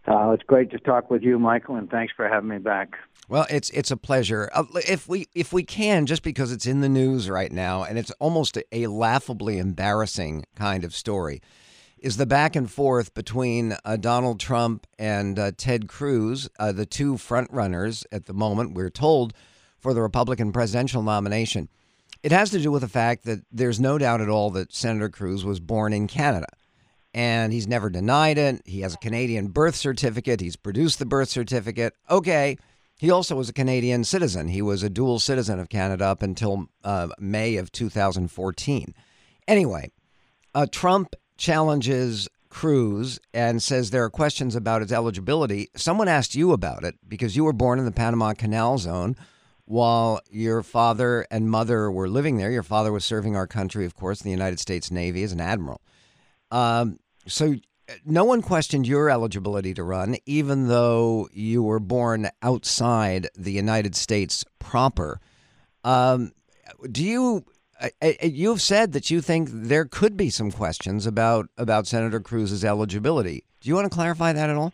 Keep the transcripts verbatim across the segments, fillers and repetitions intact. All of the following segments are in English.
Uh, it's great to talk with you, Michael, and thanks for having me back. Well, it's it's a pleasure. Uh, if we if we can, just because it's in the news right now, and it's almost a, a laughably embarrassing kind of story, is the back and forth between uh, Donald Trump and uh, Ted Cruz, uh, the two front runners at the moment, we're told, for the Republican presidential nomination. It has to do with the fact that there's no doubt at all that Senator Cruz was born in Canada. And he's never denied it. He has a Canadian birth certificate. He's produced the birth certificate. Okay. He also was a Canadian citizen. He was a dual citizen of Canada up until uh, May of two thousand fourteen. Anyway, uh, Trump challenges Cruz and says there are questions about his eligibility. Someone asked you about it because you were born in the Panama Canal Zone while your father and mother were living there. Your father was serving our country, of course, in the United States Navy as an admiral. Um, so no one questioned your eligibility to run, even though you were born outside the United States proper. Um, do you, uh, you've said that you think there could be some questions about, about Senator Cruz's eligibility. Do you want to clarify that at all?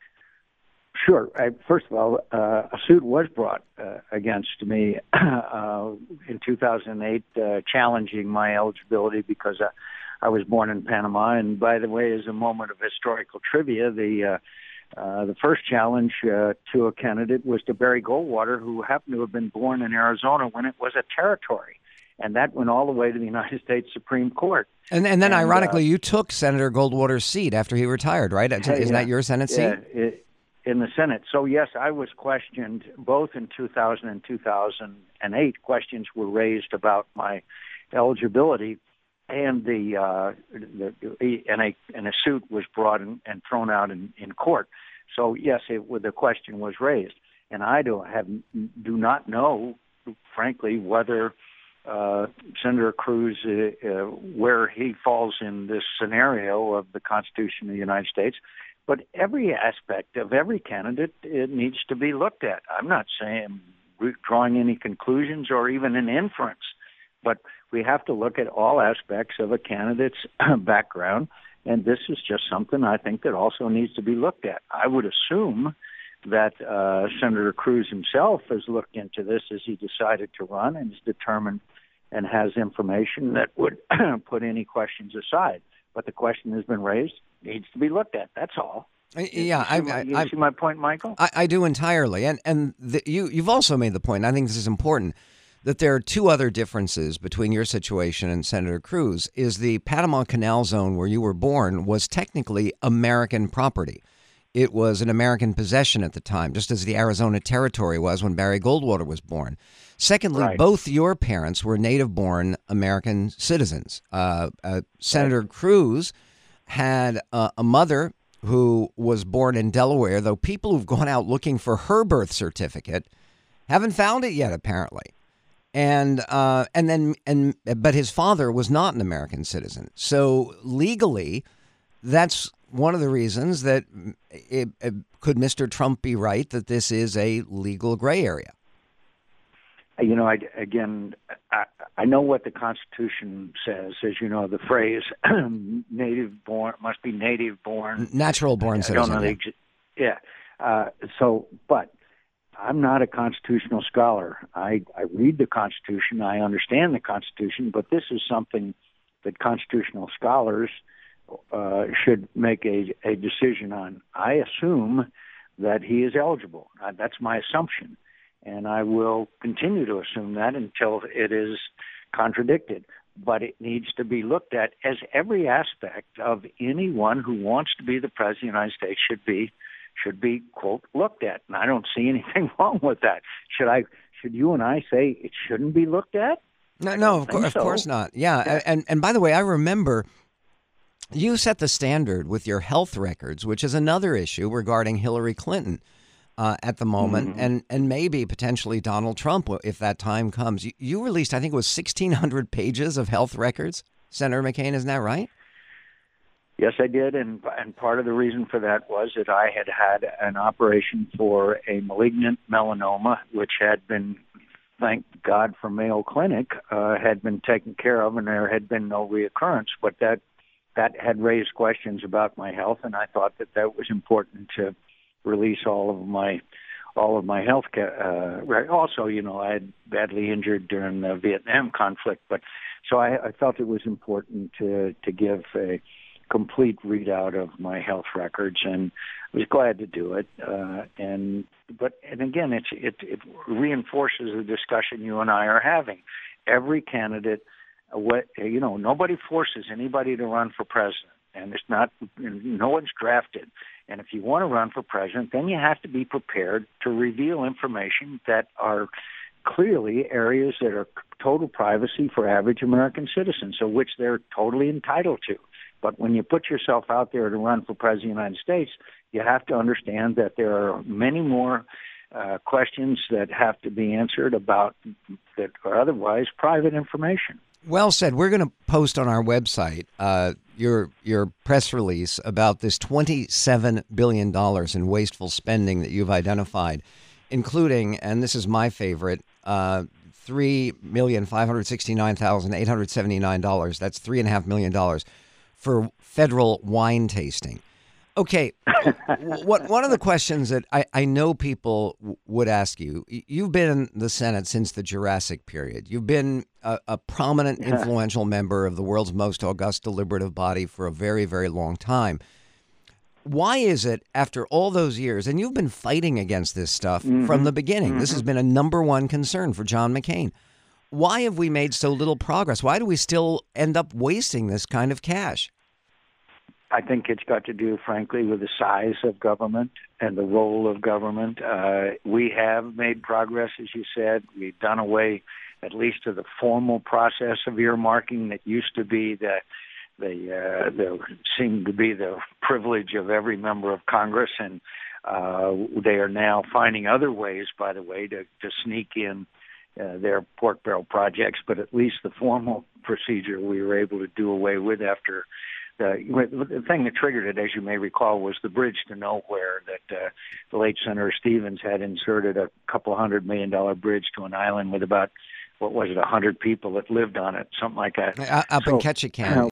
Sure. I, first of all, uh, a suit was brought uh, against me uh, in two thousand eight uh, challenging my eligibility because uh, I was born in Panama. And by the way, as a moment of historical trivia, the uh, uh, the first challenge uh, to a candidate was to Barry Goldwater, who happened to have been born in Arizona when it was a territory. And that went all the way to the United States Supreme Court. And, and then, and, ironically, uh, you took Senator Goldwater's seat after he retired, right? Isn't yeah, that your Senate seat? Yeah, it, in the Senate. So, yes, I was questioned both in two thousand and two thousand eight. Questions were raised about my eligibility. And the, uh, the, the and a and a suit was brought in, and thrown out in, in court. So yes, it, the question was raised, and I do have do not know, frankly, whether uh, Senator Cruz uh, uh, where he falls in this scenario of the Constitution of the United States. But every aspect of every candidate it needs to be looked at. I'm not saying drawing any conclusions or even an inference, but we have to look at all aspects of a candidate's background, and this is just something I think that also needs to be looked at. I would assume that uh, Senator Cruz himself has looked into this as he decided to run and is determined and has information that would put any questions aside. But the question has been raised, needs to be looked at. That's all. Yeah, you see, I, I, you I, see my point, Michael? I, I do entirely, and and the, you you've also made the point. I think this is important. That there are two other differences between your situation and Senator Cruz is the Panama Canal Zone where you were born was technically American property. It was an American possession at the time, just as the Arizona Territory was when Barry Goldwater was born. Secondly, right. both your parents were native-born American citizens. Uh, uh, Senator right. Cruz had uh, a mother who was born in Delaware, though people who've gone out looking for her birth certificate haven't found it yet, apparently. And uh, and then and but his father was not an American citizen. So legally, that's one of the reasons that it, it, could Mister Trump be right that this is a legal gray area? You know, I, again, I, I know what the Constitution says. As you know, the phrase "native born" must be native born, natural born citizen. I don't know the, yeah. Uh, so, but. I'm not a constitutional scholar. I, I read the Constitution. I understand the Constitution, but this is something that constitutional scholars uh, should make a, a decision on. I assume that he is eligible. Uh, that's my assumption, and I will continue to assume that until it is contradicted. But it needs to be looked at as every aspect of anyone who wants to be the president of the United States should be should be, quote, looked at. And I don't see anything wrong with that. Should I? Should you and I say it shouldn't be looked at? No, no, of, co- of so. course not. Yeah. yeah. And, and by the way, I remember you set the standard with your health records, which is another issue regarding Hillary Clinton uh, at the moment, mm-hmm. and, and maybe potentially Donald Trump if that time comes. You, you released, I think it was sixteen hundred pages of health records, Senator McCain. Isn't that right? Yes, I did, and and part of the reason for that was that I had had an operation for a malignant melanoma, which had been, thank God for Mayo Clinic, uh, had been taken care of, and there had been no reoccurrence. But that that had raised questions about my health, and I thought that that was important to release all of my all of my health care. Uh, also, you know, I had badly injured during the Vietnam conflict, but so I, I felt it was important to to give a complete readout of my health records, and I was glad to do it. Uh, and but and again, it's it it reinforces the discussion you and I are having. Every candidate, uh, what you know, nobody forces anybody to run for president, and it's not no one's drafted. And if you want to run for president, then you have to be prepared to reveal information that are clearly areas that are total privacy for average American citizens, so which they're totally entitled to. But when you put yourself out there to run for president of the United States, you have to understand that there are many more uh, questions that have to be answered about that are otherwise private information. Well said. We're going to post on our website uh, your your press release about this twenty-seven billion dollars in wasteful spending that you've identified, including, and this is my favorite, uh, three million five hundred sixty-nine thousand eight hundred seventy-nine dollars. That's three and a half million dollars for federal wine tasting. Okay, what one of the questions that I, I know people w- would ask you, you've been in the Senate since the Jurassic period. You've been a, a prominent, influential member of the world's most august deliberative body for a very, very long time. Why is it, after all those years, and you've been fighting against this stuff mm-hmm. from the beginning, mm-hmm. this has been a number one concern for John McCain. Why have we made so little progress? Why do we still end up wasting this kind of cash? I think it's got to do, frankly, with the size of government and the role of government. Uh, we have made progress, as you said. We've done away, at least to the formal process of earmarking that used to be the the, uh, the seemed to be the privilege of every member of Congress, and uh, they are now finding other ways, by the way, to, to sneak in uh, their pork barrel projects. But at least the formal procedure we were able to do away with after. The, the thing that triggered it, as you may recall, was the bridge to nowhere that uh, the late Senator Stevens had inserted a couple hundred million dollar bridge to an island with about, what was it, a hundred people that lived on it, something like that. Uh, up so, in Ketchikan.